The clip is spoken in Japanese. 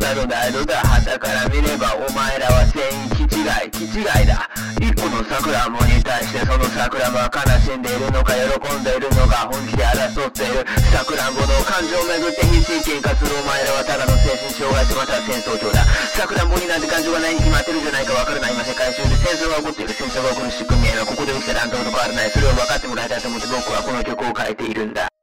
だどだどだ旗から見ればお前らは全員気違いだ。一個の桜もに対してその桜もは悲しんでいるのか喜んでいるのか本気で争っている。桜んぼの感情をめぐって必死に喧嘩するお前らはただの精神障害とまたは戦争狂だ。桜んぼになんて感情がないに決まってるじゃないか。わからない今世界中で戦争が起こっている。戦争が起こる仕組みはここで起きた乱闘と変わらない。それを分かってもらいたいと思って僕はこの曲を書いているんだ。